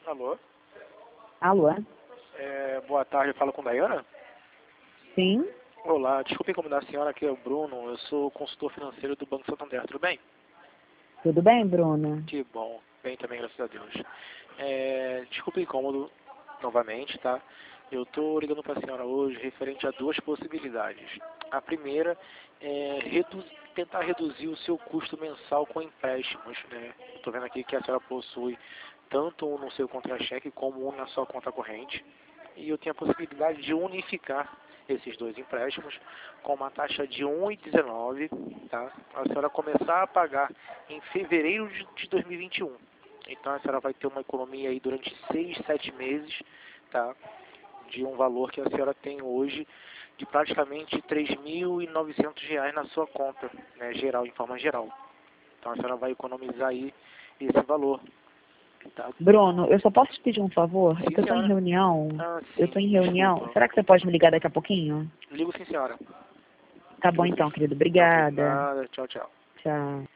Alô? Alô? Boa tarde, eu falo com Dayana? Sim? Olá, desculpe incomodar a senhora, aqui é o Bruno, eu sou consultor financeiro do Banco Santander, tudo bem? Tudo bem, Bruna? Que bom, bem também, graças a Deus. Desculpe o incômodo novamente, tá? Eu tô ligando para a senhora hoje referente a duas possibilidades. A primeira é tentar reduzir o seu custo mensal com empréstimos, né? Estou vendo aqui que a senhora possui tanto um no seu contra-cheque como um na sua conta corrente. E eu tenho a possibilidade de unificar esses dois empréstimos com uma taxa de 1,19, tá? A senhora começar a pagar em fevereiro de 2021. Então a senhora vai ter uma economia aí durante 6, 7 meses, tá? De um valor que a senhora tem hoje de praticamente R$ 3.900 na sua conta, né, geral, em forma geral. Então a senhora vai economizar aí esse valor, tá? Bruno, eu só posso te pedir um favor? É Sim, que eu tô em senhora. reunião. Ah, Eu tô sim, em reunião. desculpa. Será que você pode me ligar daqui a pouquinho? Ligo sim, senhora. Tá bom Ligo sim. então, querido. Ok, Obrigada. nada. Tchau, tchau. Tchau.